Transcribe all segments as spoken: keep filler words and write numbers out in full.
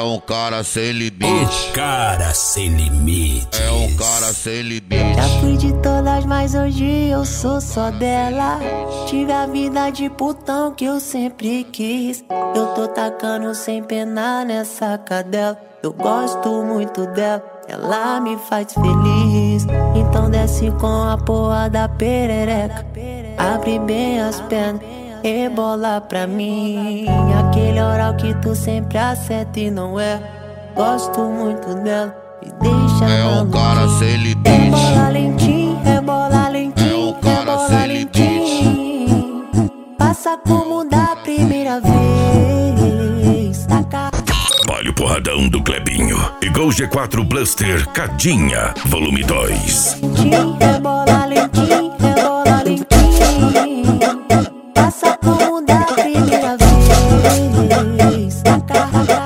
um cara sem limite. Um cara sem limite. É um cara sem limite. Já fui de todas, mas hoje eu sou só dela. Tive a vida de putão que eu sempre quis. Eu tô tacando sem pena nessa cadela. Eu gosto muito dela, ela me faz feliz. Então desce com a porra da perereca, abre bem as pernas, rebola pra mim. Aquele oral que tu sempre acerta e não é. Gosto muito dela e deixa É um cara sem limite. Rebola lentinho, rebola lentinho, É um cara rebola sem lentinho. Passa como da primeira vez. Taca. Olha o porradão do Clebinho. Igual o G quatro Blaster Cadinha, volume dois. Lentinho, rebola lentinho, rebola lentinho. Passa como da primeira vez. Taca,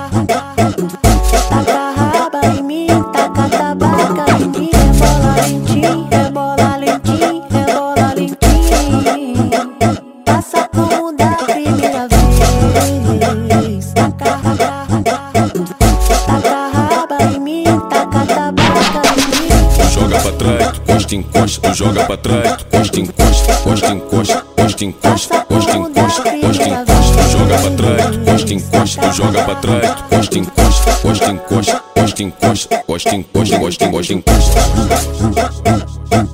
taca raba em mim, taca tabaca em mim. Rebola lentinho, rebola lentinho, rebola lentinho. Passa como da primeira vez. Taca, taca raba em mim, taca tabaca em mim. Joga pra trás, costa encosta, joga pra trás, costa encosta, costa encosta, costa encosta, costa encosta, costa encosta, joga pra trás, costa encosta, joga pra trás, costa encosta, costa encosta, costa encosta, costa encosta, costa encosta, encosta.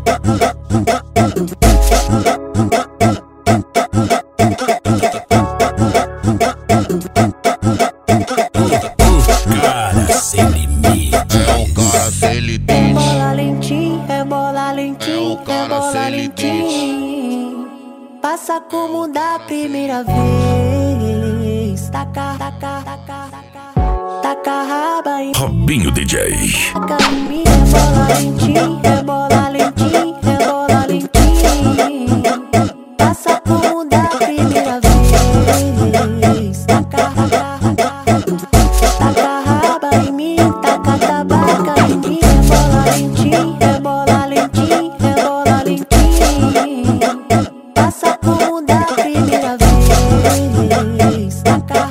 Cara sem limite. É um cara sem limite. Rebola lentinho, rebola lentinho, É um cara rebola sem limite. lentinho. Passa como da primeira vez. Taca, taca, taca, taca. Taca raba em Robinho D J. taca em mim. Rebola lentinho, rebola lentinho, rebola lentinho. Passa como da primeira vez. Taca, taca raba em mim, taca tabaca em mim. Rebola lentinho, rebola lentinho, rebola lentinho. Passa como da primeira vez. Taca,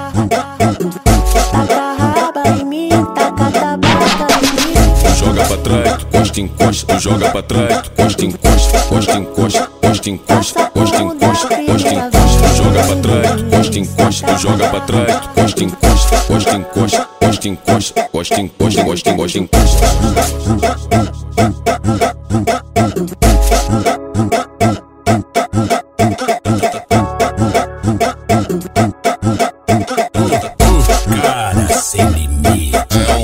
taca raba em mim, taca tabaca em mim. Joga pra trás, costa encosta, joga pra trás, costa encosta, costa encosta, costa encosta, costa encosta, costa encosta, joga pra trás, costa encosta, joga pra trás, costa encosta, costa encosta, costa encosta, costa encosta, costa encosta, encosta. Cara sem limite. É